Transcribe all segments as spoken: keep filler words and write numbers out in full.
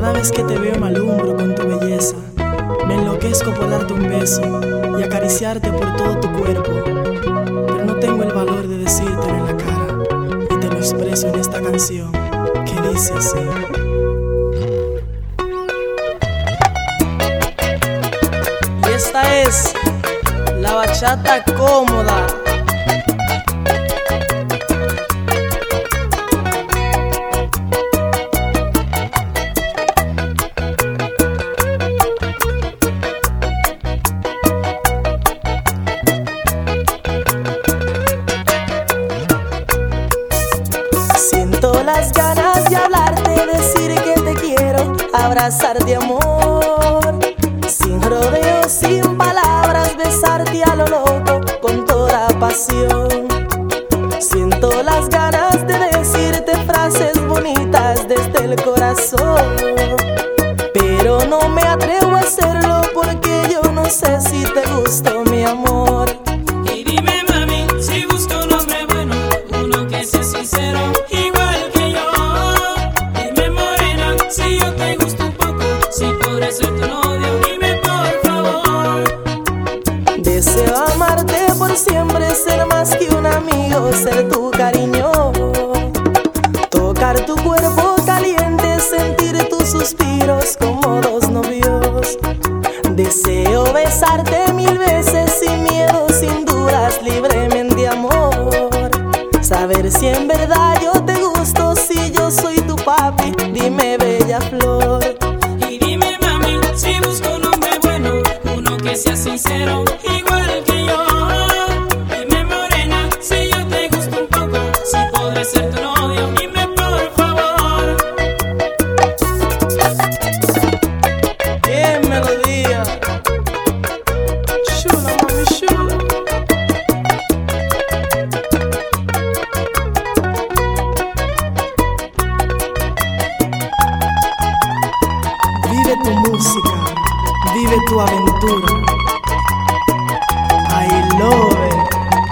Cada vez que te veo me alumbro con tu belleza. Me enloquezco por darte un beso y acariciarte por todo tu cuerpo. Pero no tengo el valor de decírtelo en la cara, y te lo expreso en esta canción que dice así. Y esta es la bachata cómoda. Siento las ganas de hablarte, decir que te quiero, abrazarte amor, sin rodeos, sin palabras, besarte a lo loco con toda pasión. Siento las ganas de decirte frases bonitas desde el corazón, pero no me atrevo a hacerlo porque yo no sé si te gustó mi amor. Y dime mami, si busco un hombre bueno, uno que sea sincero, igual que yo. Dime morena, si yo te gusto un poco, si podré ser tu novio, dime por favor. Deseo amarte por siempre, ser más que un amigo, ser tu cariño, tocar tu cuerpo caliente, sentir tus suspiros como dos novios. Deseo besarte mil veces sin miedo, sin dudas, libremente amor. Saber si en verdad yo te gusto, si yo soy tu papi, dime bella flor. Y dime mami, si busco un hombre bueno, uno que sea sincero, igual que yo. Dime morena, si yo te gusto un poco, si podré ser tu novio, dime por favor. ¡Qué melodía! Chula, mami, chula. Vive tu música, vive tu aventura. I love it.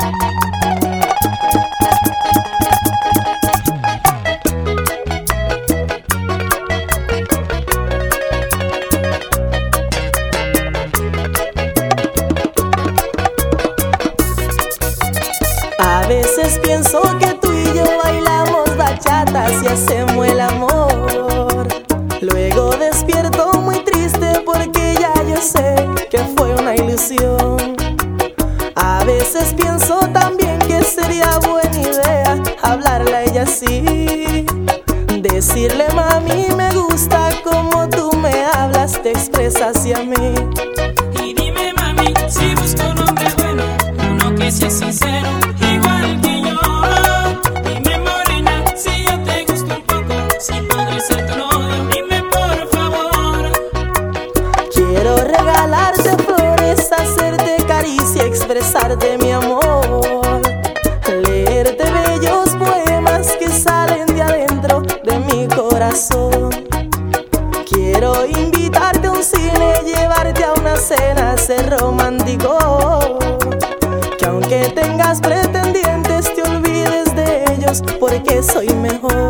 A veces pienso que tú y yo bailamos bachatas y hacemos el amor. Luego despierto muy triste porque ya yo sé que fue una ilusión. A veces pienso también que sería buena idea hablarle a ella así, decirle mami me gusta como tú me hablas, te expresas hacia mí. Y dime mami, si busco un hombre bueno, uno que sea sincero, igual que yo. Dime morena, si yo te gusto un poco, si podré ser tu novio, dime por favor. Quiero regalarte flores, hacerte caricia, expresarte mi amor, leerte bellos poemas que salen de adentro de mi corazón. Quiero invitarte a un cine, llevarte a una cena, ser romántico, que aunque tengas pretendientes te olvides de ellos porque soy mejor.